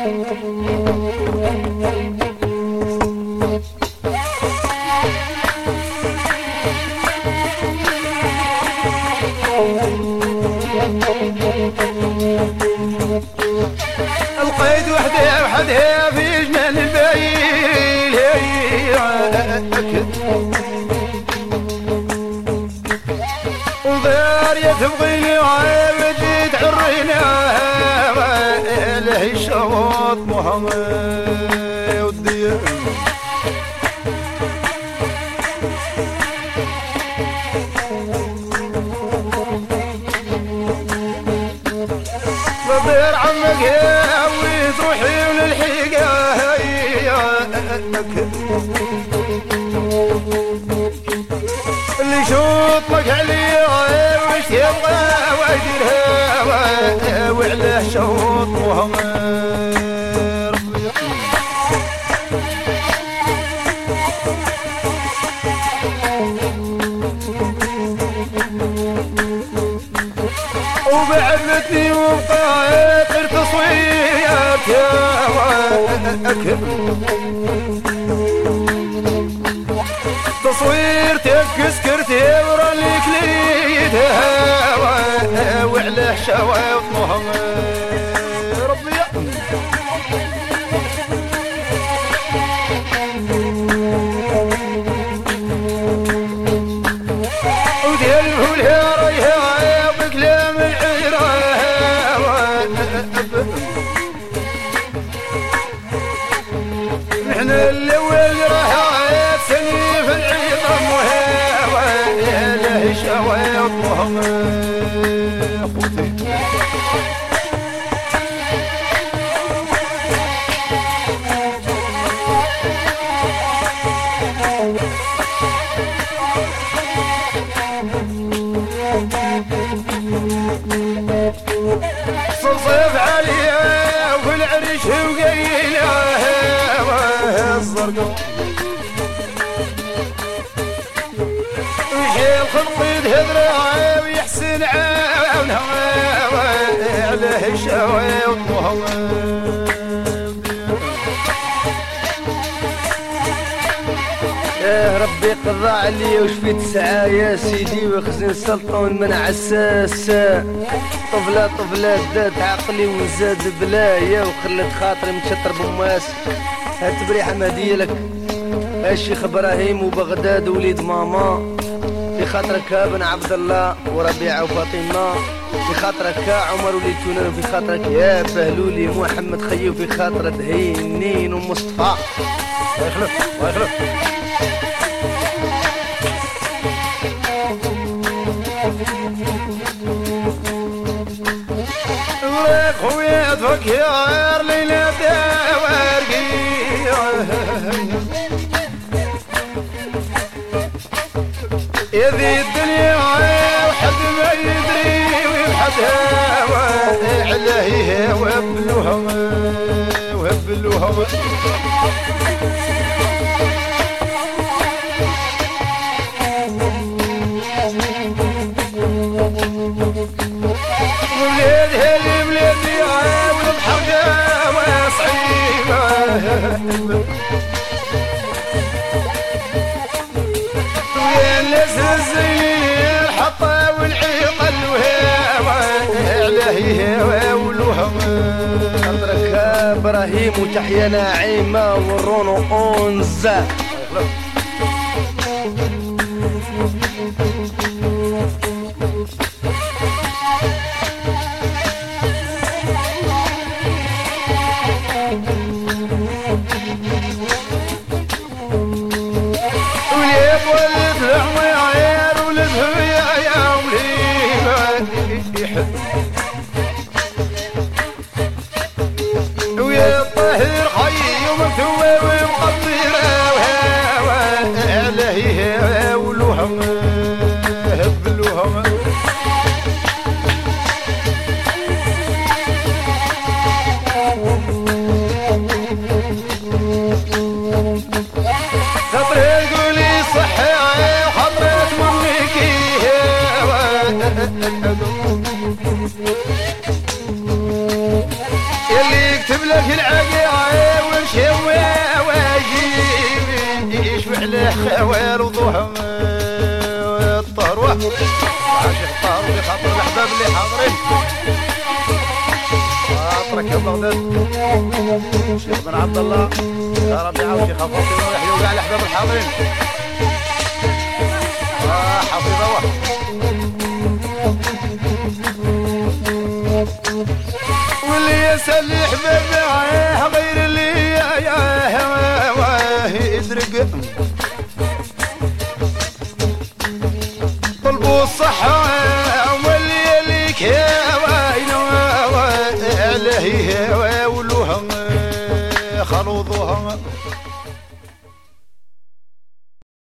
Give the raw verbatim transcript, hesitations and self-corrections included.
القيد وحده وحده في جنان البايل وضارية تبغيني وعاودي تعرينا له الشوط محمد والديان بضير عمك يا وتروحي وللحقا اللي شوطك علي وش يبغى واجرها وعلى شوط محمد وبعدتني وبطايق تصويرك يا واكب تصوير تبكي سكرتي وراني كليتها وعلى شوايط محمد ربي وديالهم الهيرة يا بكلام العيرة نحن الاول راح سنيف العظام وهي له شوايط محمد خوتي صرصف عليها والعرش وقيلها الزرقاء ويحيل خلقيد هدرها ويحسن عاونها عليه الشوايط محمد يا ربي قضى علي وشفيت ساعة يا سيدي وخزن سلطان من عساس طفلة طفلة دات عقلي وزاد بلايا وخلت خاطري متشطر بماس هات بريحة مهدية لك الشيخ ابراهيم وبغداد وليد ماما في خاطرك ابن عبد الله وربيعة وفاطمة في خاطرك عمر وليد تونان وفي خاطرك يا بهلولي محمد خيو في خاطرك هينين ومصطفى الله يخلف الله يخلف ولك خويا تفكر ليلة ورقي يا ذي الدنيا وحد ما يدري ويبحثها عليه وابلوها وابلوها ولاد هالي بلادي والبحر جاوا صعيبة ويا الناس الزين الحطة والعيقل وهاوى عليه ولوهم خاطرك ابراهيم وتحيا نعيمة والرونو اونزا ويا الطاهر حي ومكتوى ومقدرة وهاوى عليه ولوهم هبلوهم خطرة تقولي صحي وخطرة منك يلي يكتب لك العين الليل وضوح الطهر عاشق الطهر بخاطر الاحباب اللي حاضرين خاطرك يا بغداد شيخ بن عبد الله يا ربي عاود شيخ فاطمه ويحيوا كاع الاحباب الحاضرين